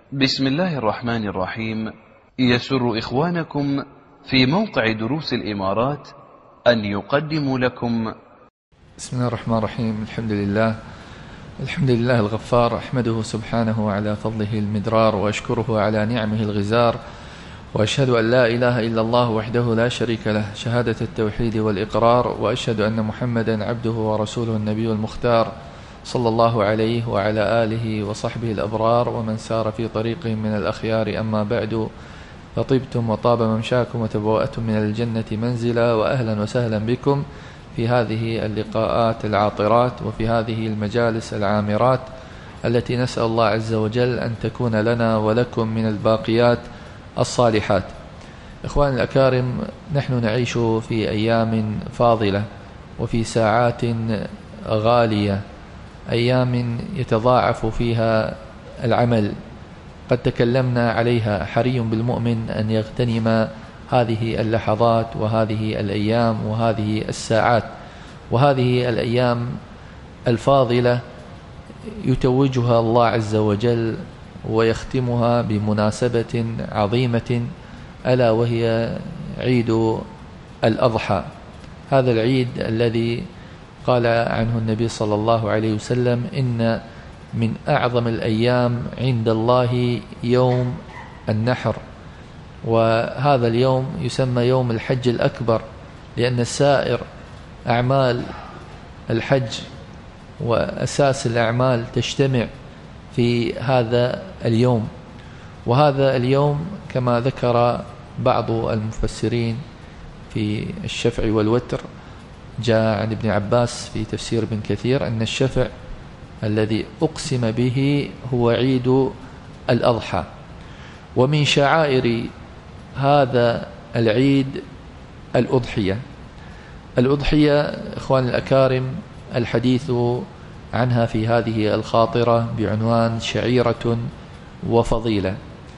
بسم الله الرحمن الرحيم. يسر إخوانكم في موقع دروس الإمارات أن يقدموا لكم بسم الله الرحمن الرحيم. الحمد لله الغفار، أحمده سبحانه على فضله المدرار، وأشكره على نعمه الغزار، وأشهد أن لا إله إلا الله وحده لا شريك له شهادة التوحيد والإقرار، وأشهد أن محمدا عبده ورسوله النبي المختار صلى الله عليه وعلى آله وصحبه الأبرار ومن سار في طريقهم من الأخيار. أما بعد، فطبتم وطاب ممشاكم وتبوأتم من الجنة منزلا، وأهلا وسهلا بكم في هذه اللقاءات العاطرات وفي هذه المجالس العامرات التي نسأل الله عز وجل أن تكون لنا ولكم من الباقيات الصالحات. إخواني الأكارم، نحن نعيش في أيام فاضلة وفي ساعات غالية، أيام يتضاعف فيها العمل. قد تكلمنا عليها، حري بالمؤمن أن يغتنم هذه اللحظات وهذه الأيام وهذه الساعات وهذه الأيام الفاضلة يتوجها الله عز وجل ويختمها بمناسبة عظيمة، ألا وهي عيد الأضحى. هذا العيد الذي قال عنه النبي صلى الله عليه وسلم: إن من أعظم الأيام عند الله يوم النحر. وهذا اليوم يسمى يوم الحج الأكبر، لأن سائر أعمال الحج وأساس الأعمال تجتمع في هذا اليوم. وهذا اليوم كما ذكر بعض المفسرين في الشفع والوتر، جاء عن ابن عباس في تفسير ابن كثير أن الشفع الذي أقسم به هو عيد الأضحى. ومن شعائر هذا العيد الأضحية. إخواني الأكارم، الحديث عنها في هذه الخاطرة بعنوان شعيرة وفضيلة.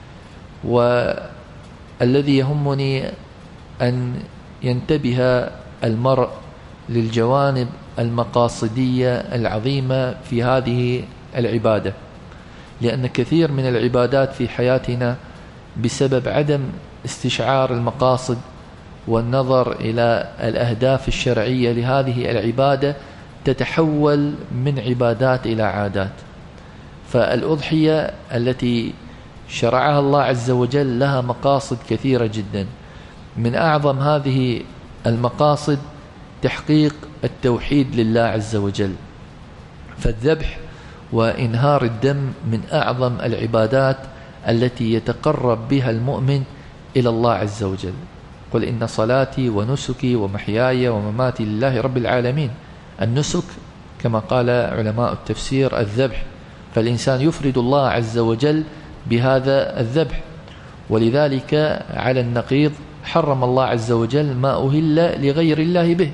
والذي يهمني أن ينتبه المرء للجوانب المقاصدية العظيمة في هذه العبادة، لأن كثير من العبادات في حياتنا بسبب عدم استشعار المقاصد والنظر إلى الأهداف الشرعية لهذه العبادة تتحول من عبادات إلى عادات. فالأضحية التي شرعها الله عز وجل لها مقاصد كثيرة جدا. من أعظم هذه المقاصد تحقيق التوحيد لله عز وجل، فالذبح وإنهار الدم من أعظم العبادات التي يتقرب بها المؤمن إلى الله عز وجل. قل إن صلاتي ونسكي ومحياي ومماتي لله رب العالمين. النسك كما قال علماء التفسير الذبح، فالإنسان يفرد الله عز وجل بهذا الذبح. ولذلك على النقيض حرم الله عز وجل ما أهل لغير الله به،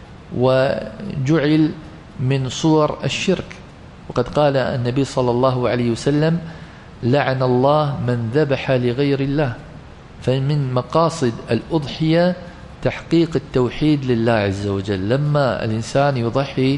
وجعل من صور الشرك. وقد قال النبي صلى الله عليه وسلم: لعن الله من ذبح لغير الله. فمن مقاصد الأضحية تحقيق التوحيد لله عز وجل. لما الإنسان يضحي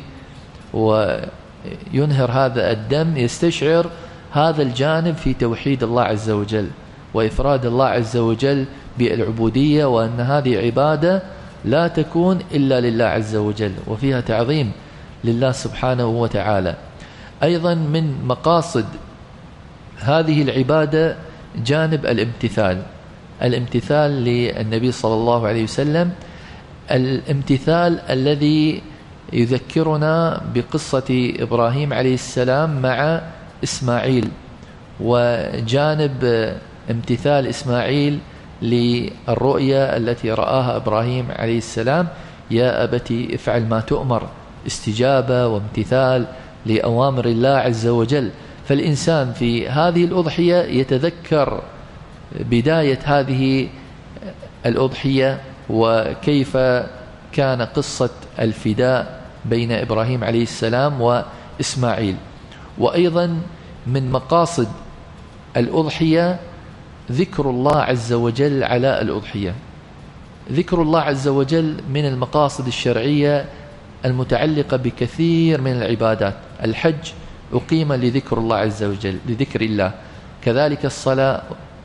وينهر هذا الدم يستشعر هذا الجانب في توحيد الله عز وجل وإفراد الله عز وجل بالعبودية، وأن هذه عبادة لا تكون إلا لله عز وجل وفيها تعظيم لله سبحانه وتعالى. أيضا من مقاصد هذه العبادة جانب الامتثال للنبي صلى الله عليه وسلم، الامتثال الذي يذكرنا بقصة إبراهيم عليه السلام مع إسماعيل، وجانب امتثال إسماعيل للرؤيا التي رآها إبراهيم عليه السلام: يا أبتي افعل ما تؤمر. استجابة وامتثال لأوامر الله عز وجل. فالإنسان في هذه الأضحية يتذكر بداية هذه الأضحية وكيف كان قصة الفداء بين إبراهيم عليه السلام وإسماعيل. وأيضا من مقاصد الأضحية ذكر الله عز وجل على الأضحية. ذكر الله عز وجل من المقاصد الشرعية المتعلقة بكثير من العبادات. الحج أقيم لذكر الله عز وجل، لذكر الله، كذلك الصلاة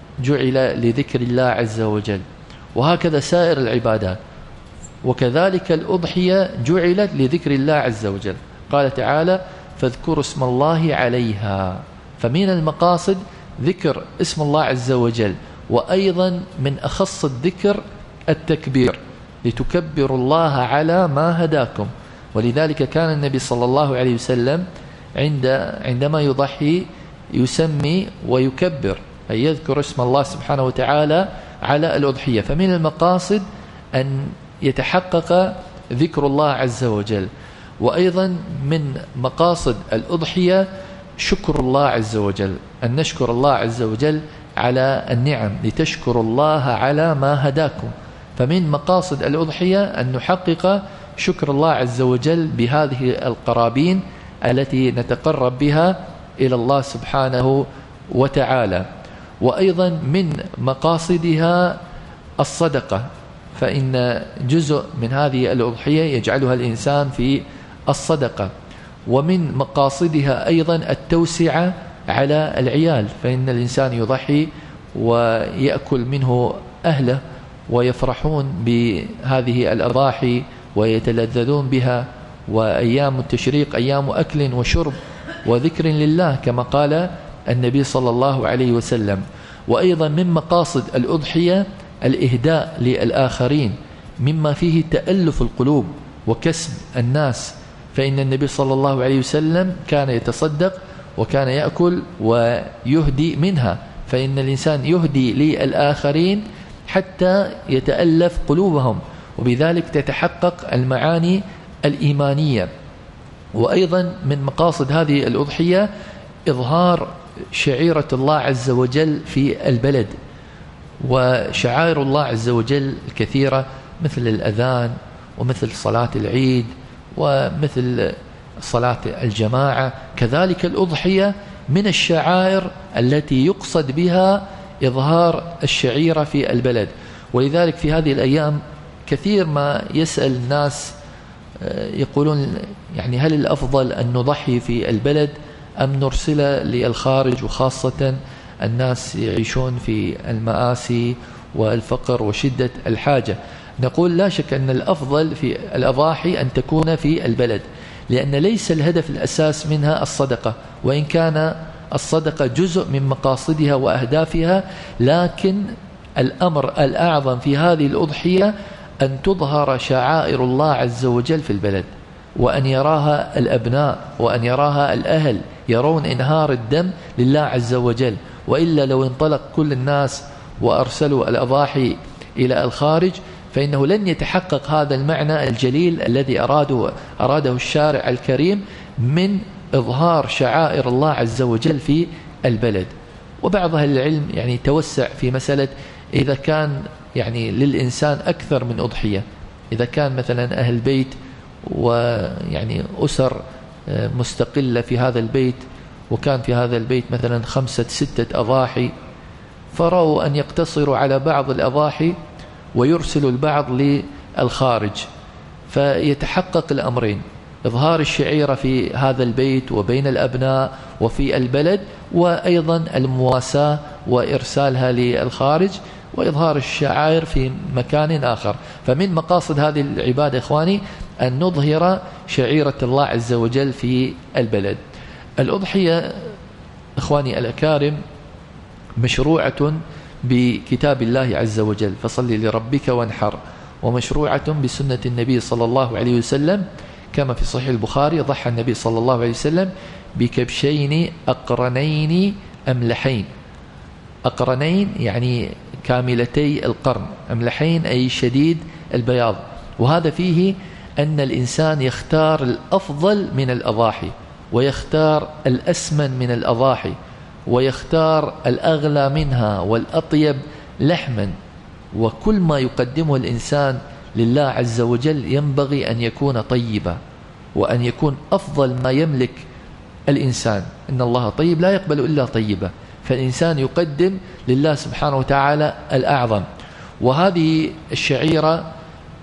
جعل لذكر الله عز وجل، وهكذا سائر العبادات، وكذلك الأضحية جعلت لذكر الله عز وجل. قال تعالى فاذكروا اسم الله عليها، فمن المقاصد ذكر اسم الله عز وجل، وأيضا من أخص الذكر التكبير، لتكبروا الله على ما هداكم. ولذلك كان النبي صلى الله عليه وسلم عندما يضحي يسمي ويكبر، أي يذكر اسم الله سبحانه وتعالى على الأضحية. فمن المقاصد أن يتحقق ذكر الله عز وجل. وأيضا من مقاصد الأضحية شكر الله عز وجل، أن نشكر الله عز وجل على النعم، لتشكروا الله على ما هداكم. فمن مقاصد الأضحية أن نحقق شكر الله عز وجل بهذه القرابين التي نتقرب بها إلى الله سبحانه وتعالى. وأيضا من مقاصدها الصدقة، فإن جزء من هذه الأضحية يجعلها الإنسان في الصدقة. ومن مقاصدها أيضا التوسعة على العيال، فإن الإنسان يضحي ويأكل منه أهله ويفرحون بهذه الأضاحي ويتلذذون بها. وأيام التشريق أيام أكل وشرب وذكر لله كما قال النبي صلى الله عليه وسلم. وأيضا من مقاصد الأضحية الإهداء للآخرين، مما فيه تألف القلوب وكسب الناس، فإن النبي صلى الله عليه وسلم كان يتصدق وكان يأكل ويهدي منها، فإن الإنسان يهدي للآخرين حتى يتألف قلوبهم، وبذلك تتحقق المعاني الإيمانية. وأيضا من مقاصد هذه الأضحية إظهار شعيرة الله عز وجل في البلد، وشعائر الله عز وجل الكثيرة مثل الأذان ومثل صلاة العيد ومثل صلاة الجماعة. كذلك الأضحية من الشعائر التي يقصد بها إظهار الشعيرة في البلد. ولذلك في هذه الأيام كثير ما يسأل الناس يقولون يعني هل الأفضل أن نضحي في البلد أم نرسل للخارج، وخاصة الناس يعيشون في المآسي والفقر وشدة الحاجة. نقول لا شك أن الأفضل في الأضاحي أن تكون في البلد، لأن ليس الهدف الأساس منها الصدقة، وإن كان الصدقة جزء من مقاصدها وأهدافها، لكن الأمر الأعظم في هذه الأضحية أن تظهر شعائر الله عز وجل في البلد، وأن يراها الأبناء وأن يراها الأهل، يرون إنهار الدم لله عز وجل. وإلا لو انطلق كل الناس وأرسلوا الأضاحي إلى الخارج فإنه لن يتحقق هذا المعنى الجليل الذي أراده الشارع الكريم من إظهار شعائر الله عز وجل في البلد. وبعض أهل العلم يعني توسع في مسألة إذا كان يعني للإنسان أكثر من أضحية، إذا كان مثلا أهل بيت ويعني أسر مستقلة في هذا البيت، وكان في هذا البيت مثلا 5 6 أضاحي، فرأوا أن يقتصروا على بعض الأضاحي ويرسلوا البعض للخارج، فيتحقق الأمرين: إظهار الشعيرة في هذا البيت وبين الأبناء وفي البلد، وأيضا المواساة وإرسالها للخارج، وإظهار الشعائر في مكان آخر. فمن مقاصد هذه العبادة إخواني أن نظهر شعيرة الله عز وجل في البلد. الأضحية إخواني الأكارم مشروعة بكتاب الله عز وجل، فصل لربك وانحر، ومشروعة بسنة النبي صلى الله عليه وسلم، كما في صحيح البخاري ضحى النبي صلى الله عليه وسلم بكبشين أقرنين أملحين. أقرنين يعني كاملتي القرن، أملحين أي شديد البياض. وهذا فيه أن الإنسان يختار الأفضل من الأضاحي، ويختار الأسمن من الأضاحي، ويختار الأغلى منها والأطيب لحما. وكل ما يقدمه الإنسان لله عز وجل ينبغي أن يكون طيبا، وأن يكون أفضل ما يملك الإنسان. إن الله طيب لا يقبل إلا طيبا، فالإنسان يقدم لله سبحانه وتعالى الأعظم. وهذه الشعيرة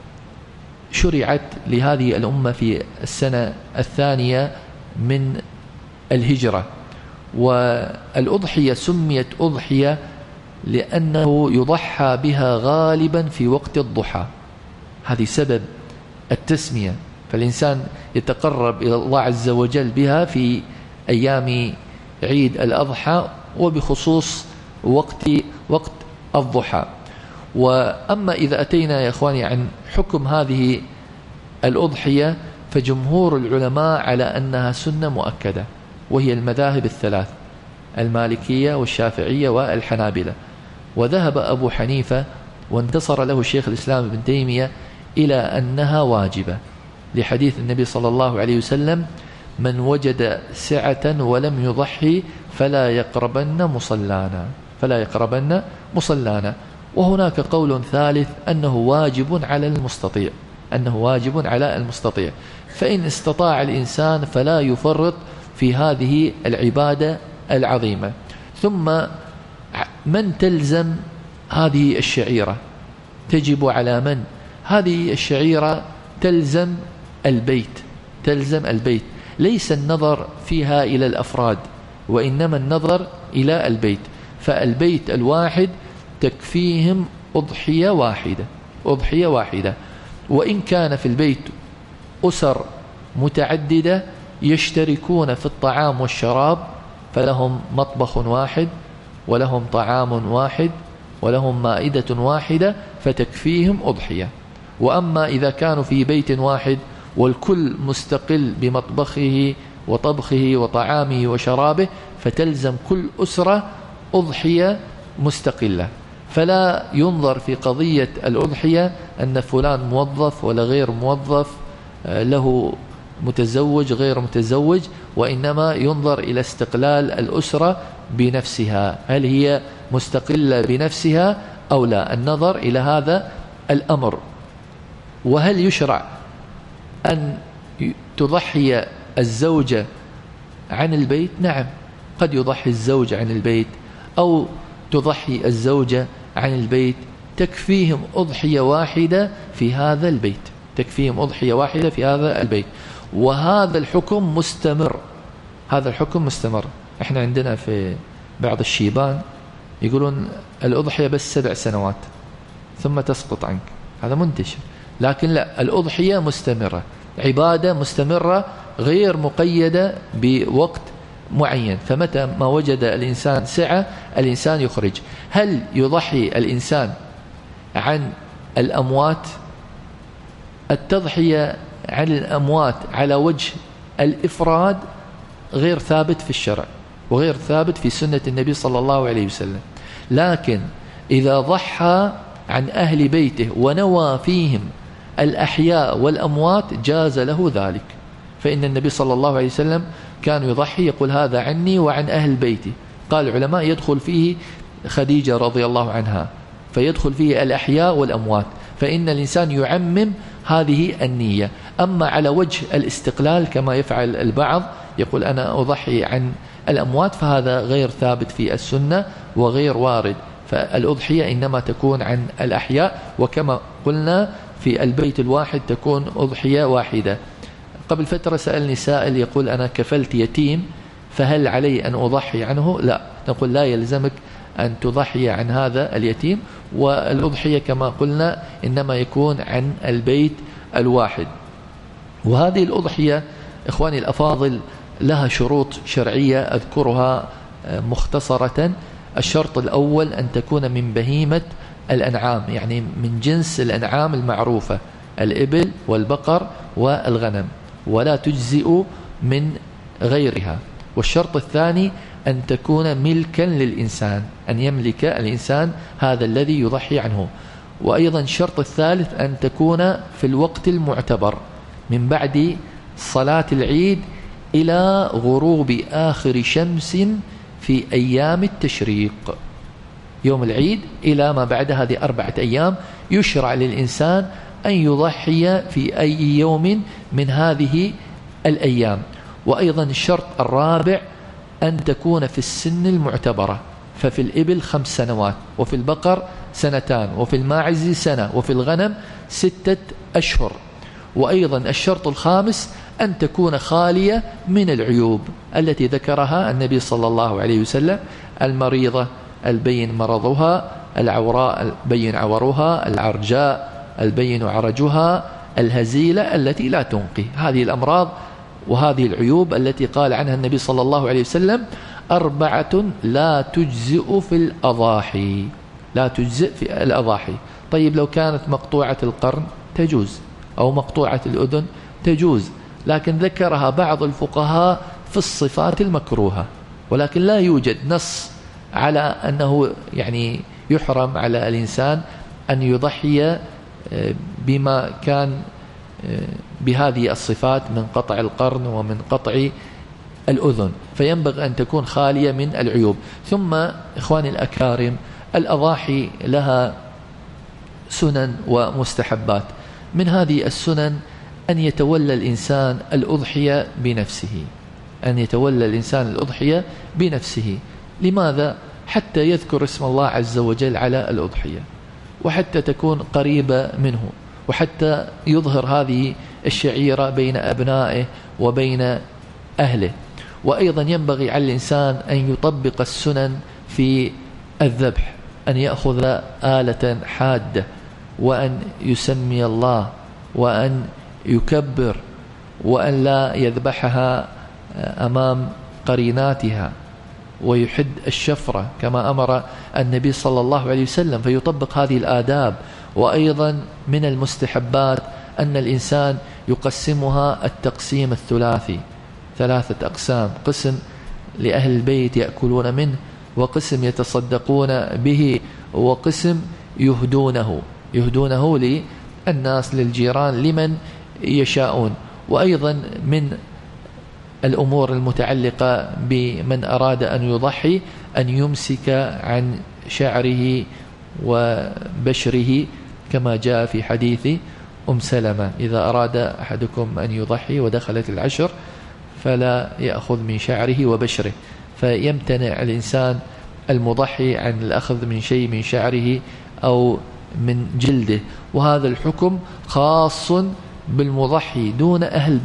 شرعت لهذه الأمة في السنة 2 من الهجرة، والأضحية سميت أضحية لأنه يضحى بها غالبا في وقت الضحى، هذه سبب التسمية. فالإنسان يتقرب إلى الله عز وجل بها في أيام عيد الأضحى، وبخصوص وقت الضحى. وأما إذا أتينا يا إخواني عن حكم هذه الأضحية، فجمهور العلماء على أنها سنة مؤكدة، وهي المذاهب الثلاث: المالكية والشافعية والحنابلة. وذهب أبو حنيفة وانتصر له الشيخ الإسلام ابن تيمية إلى أنها واجبة، لحديث النبي صلى الله عليه وسلم: من وجد سعة ولم يضحي فلا يقربن مصلانا. وهناك قول ثالث أنه واجب على المستطيع، فإن استطاع الإنسان فلا يفرط في هذه العبادة العظيمة. ثم من تلزم هذه الشعيرة؟ تجب على من؟ هذه الشعيرة تلزم البيت، ليس النظر فيها إلى الأفراد، وإنما النظر إلى البيت. فالبيت الواحد تكفيهم أضحية واحدة. وإن كان في البيت أسر متعددة يشتركون في الطعام والشراب، فلهم مطبخ واحد ولهم طعام واحد ولهم مائدة واحدة، فتكفيهم أضحية. وأما إذا كانوا في بيت واحد والكل مستقل بمطبخه وطبخه وطعامه وشرابه، فتلزم كل أسرة أضحية مستقلة. فلا ينظر في قضية الأضحية أن فلان موظف ولا غير موظف، له متزوج غير متزوج، وإنما ينظر إلى استقلال الأسرة بنفسها، هل هي مستقلة بنفسها أو لا، النظر إلى هذا الأمر. وهل يشرع أن تضحي الزوجة عن البيت؟ نعم، قد يضحي الزوج عن البيت أو تضحي الزوجة عن البيت، تكفيهم أضحية واحدة في هذا البيت. وهذا الحكم مستمر. احنا عندنا في بعض الشيبان يقولون الأضحية بس 7 سنوات ثم تسقط عنك، هذا منتشر. لكن لا، الأضحية مستمرة، عبادة مستمرة غير مقيدة بوقت معين. فمتى ما وجد الإنسان سعة الإنسان يخرج. هل يضحي الإنسان عن الأموات؟ التضحية عن الأموات على وجه الإفراد غير ثابت في الشرع وغير ثابت في سنة النبي صلى الله عليه وسلم. لكن إذا ضحى عن أهل بيته ونوى فيهم الأحياء والأموات جاز له ذلك. فإن النبي صلى الله عليه وسلم كان يضحي يقول: هذا عني وعن أهل بيتي. قال العلماء: يدخل فيه خديجة رضي الله عنها، فيدخل فيه الأحياء والأموات، فإن الإنسان يعمم هذه النية. أما على وجه الاستقلال كما يفعل البعض، يقول أنا أضحي عن الأموات، فهذا غير ثابت في السنة وغير وارد. فالأضحية إنما تكون عن الأحياء، وكما قلنا في البيت الواحد تكون أضحية واحدة. قبل فترة سألني سائل يقول: أنا كفلت يتيم، فهل علي أن أضحي عنه؟ لا، نقول لا يلزمك أن تضحي عن هذا اليتيم، والأضحية كما قلنا إنما يكون عن البيت الواحد. وهذه الأضحية إخواني الأفاضل لها شروط شرعية أذكرها مختصرة. الشرط الأول أن تكون من بهيمة الأنعام، يعني من جنس الأنعام المعروفة: الإبل والبقر والغنم، ولا تجزئ من غيرها. والشرط الثاني أن تكون ملكا للإنسان، أن يملك الإنسان هذا الذي يضحي عنه. وأيضا الشرط الثالث أن تكون في الوقت المعتبر، من بعد صلاة العيد إلى غروب آخر شمس في أيام التشريق. يوم العيد إلى ما بعد هذه 4 أيام يشرع للإنسان أن يضحي في أي يوم من هذه الأيام. وأيضا الشرط الرابع أن تكون في السن المعتبرة، ففي الإبل 5 سنوات، وفي البقر 2 سنين، وفي الماعز 1 سنة، وفي الغنم 6 أشهر. وأيضا الشرط الخامس أن تكون خالية من العيوب التي ذكرها النبي صلى الله عليه وسلم: المريضة البين مرضها، العوراء البين عورها، العرجاء البين عرجها، الهزيلة التي لا تنقي. هذه الأمراض وهذه العيوب التي قال عنها النبي صلى الله عليه وسلم: 4 لا تجزئ في الأضاحي. لا تجزئ في الأضاحي. طيب لو كانت مقطوعة القرن تجوز، أو مقطوعة الأذن تجوز، لكن ذكرها بعض الفقهاء في الصفات المكروهة، ولكن لا يوجد نص على أنه يعني يحرم على الإنسان أن يضحي بما كان بهذه الصفات من قطع القرن ومن قطع الأذن، فينبغي أن تكون خالية من العيوب. ثم إخواني الأكارم، الأضاحي لها سنن ومستحبات. من هذه السنن أن يتولى الإنسان الأضحية بنفسه، أن يتولى الإنسان الأضحية بنفسه. لماذا؟ حتى يذكر اسم الله عز وجل على الأضحية، وحتى تكون قريبة منه، وحتى يظهر هذه الشعيرة بين أبنائه وبين أهله. وأيضا ينبغي على الإنسان أن يطبق السنن في الذبح، أن يأخذ آلة حادة، وأن يسمي الله، وأن يكبر، وأن لا يذبحها أمام قريناتها، ويحد الشفرة كما أمر النبي صلى الله عليه وسلم، فيطبق هذه الآداب. وأيضا من المستحبات أن الإنسان يقسمها التقسيم الثلاثي، 3 أقسام: قسم لأهل البيت يأكلون منه، وقسم يتصدقون به، وقسم يهدونه للناس، للجيران، لمن يشاءون. وأيضا من الأمور المتعلقة بمن أراد أن يضحي أن يمسك عن شعره وبشره، كما جاء في حديث سلمة: إذا أراد أحدكم أن يضحي ودخلت العشر فلا يأخذ من شعره وبشره. فيمتنع الإنسان المضحي عن الأخذ من شيء من شعره أو من جلده. وهذا الحكم خاص بالمضحي دون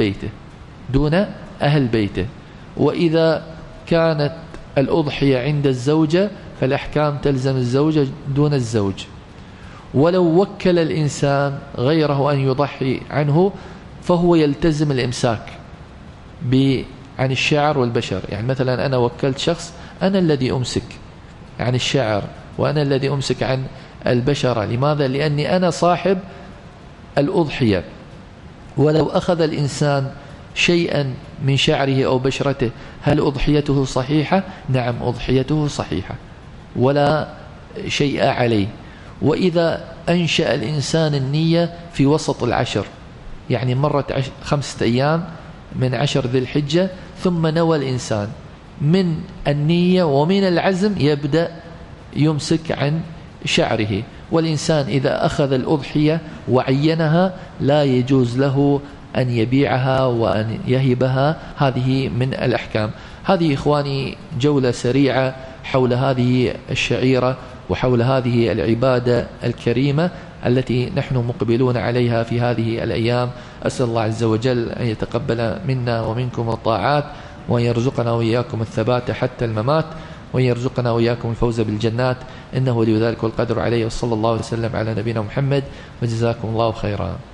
أهل بيته. وإذا كانت الأضحية عند الزوجة فالأحكام تلزم الزوجة دون الزوج. ولو وكل الإنسان غيره أن يضحي عنه فهو يلتزم الإمساك عن الشعر والبشر. يعني مثلا أنا وكلت شخص، أنا الذي أمسك عن الشعر وأنا الذي أمسك عن البشرة. لماذا؟ لأني أنا صاحب الأضحية. ولو أخذ الإنسان شيئا من شعره أو بشرته، هل أضحيته صحيحة؟ نعم، أضحيته صحيحة ولا شيء عليه. وإذا أنشأ الإنسان النية في وسط العشر، يعني مرت 5 أيام من 10 ذي الحجة، ثم نوى الإنسان من النية ومن العزم يبدأ يمسك عن شعره. والإنسان إذا أخذ الأضحية وعينها لا يجوز له أن يبيعها وأن يهبها. هذه من الأحكام. هذه إخواني جولة سريعة حول هذه الشعيرة وحول هذه العبادة الكريمة التي نحن مقبلون عليها في هذه الأيام. أسأل الله عز وجل أن يتقبل منا ومنكم الطاعات، وأن يرزقنا وإياكم الثبات حتى الممات، وأن يرزقنا وإياكم الفوز بالجنات، إنه ولي ذلك والقدر عليه. وصلى الله وسلم على نبينا محمد، وجزاكم الله خيرا.